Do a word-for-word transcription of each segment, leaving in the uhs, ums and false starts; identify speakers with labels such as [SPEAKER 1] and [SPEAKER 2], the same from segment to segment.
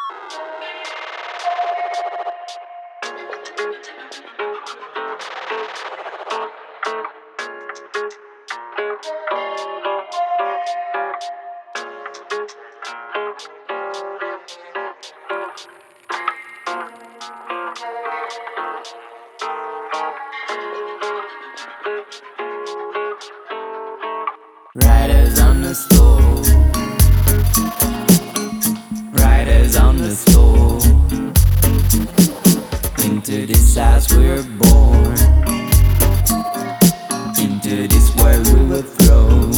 [SPEAKER 1] Riders on the stove, riders on the stove. Into this house we were born, into this world we were thrown.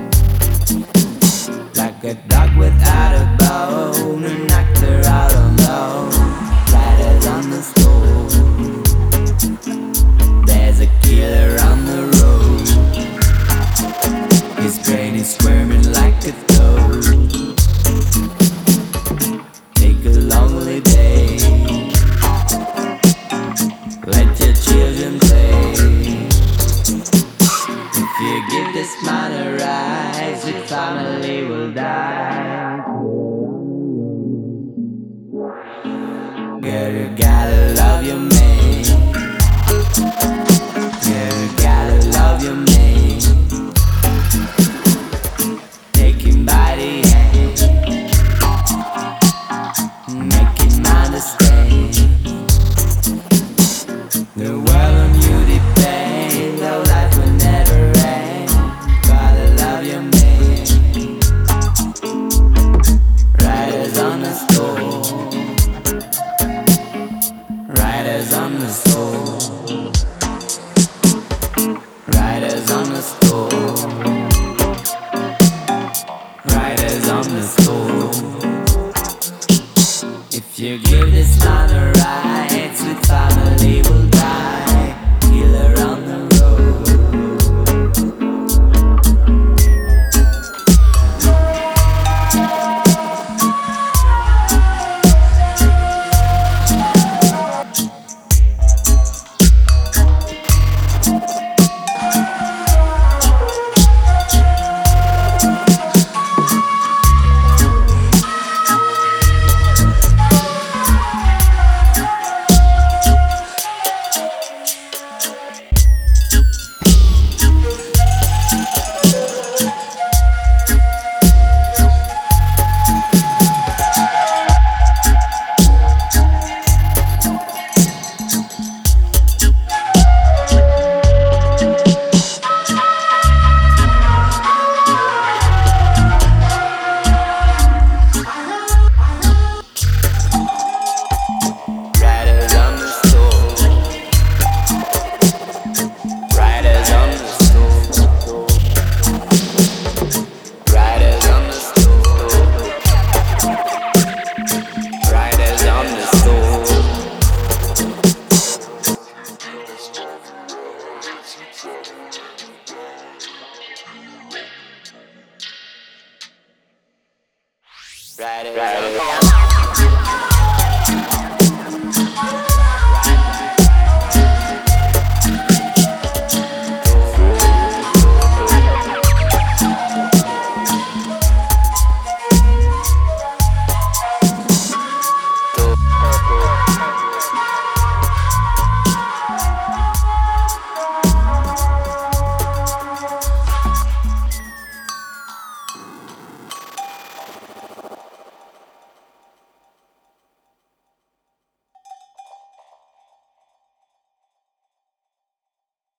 [SPEAKER 1] Like a dog without a bone, an actor out alone. Riders on the stove, there's a killer on the road. His brain is squirming like a toad. Take a lonely day, let your children play. If you give this man a rise, your family will die. Girl, you gotta love your mate. Girl, you gotta love your mate. Take him by the hand, make him understand. The world on you depends, though life will never end. Gotta love your man. Riders on the stove, riders on the stove, riders on the stove, riders on the stove. If you give this man a ride, sweet family will die. Killer on the road. Riders on the stove.